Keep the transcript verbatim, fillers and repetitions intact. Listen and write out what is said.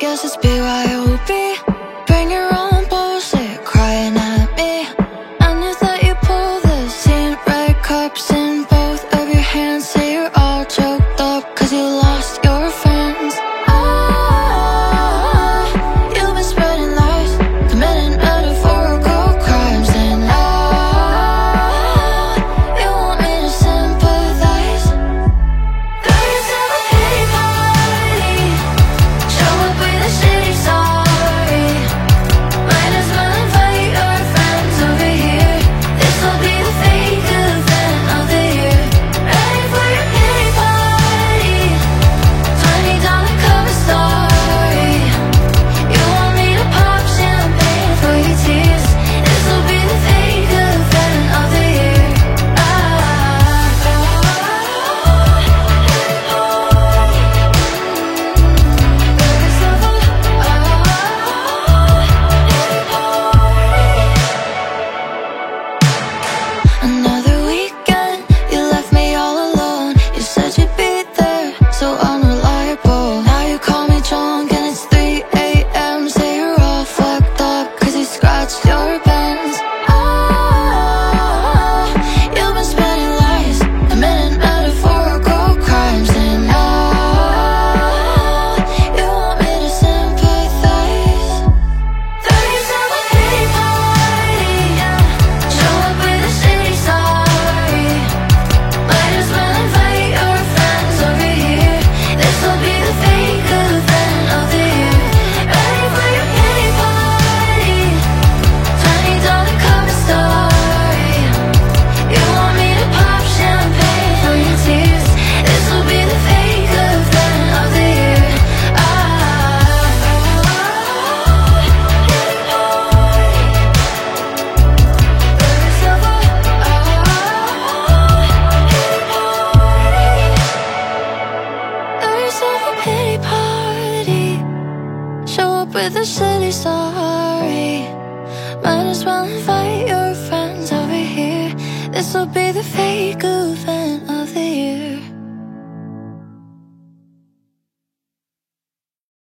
guess it's B Y O B. Bring your own bullshit, crying at me. And you thought you pulled the scene. Red cups in both of your hands. Say you're all choked up cause you lost your friends. Ah, you've been spreading lies, committing metaphorical crimes. And ah, you want me to sympathize. Throw yourself a pity party, show up with a shitty sorry. Might as well invite your friends over here. This'll be the fake event of the year. Ready for your pity party, twenty dollar cover story. You want me to pop champagne for your tears. This'll be the fake event of the year. Ah, another weekend, you left me all alone. You said you'd be there, so unreliable. Now you call me drunk and it's three A M Say you're all fucked up cause you scratched your pants. Ah, you've been spreading lies, committing metaphorical crimes. And ah, you want me to sympathize. Throw yourself a pity party, show up with a shitty sorry. Might as well invite your friends over here. This'll be the fake event of the year. Ready for your pity party, twenty dollar cover story. You want me to pop champagne for your tears. This'll be the fake event of the year. Ah, throw yourself a pity party, show up with a shitty sorry. Might as well invite your friends over here. This'll be the fake event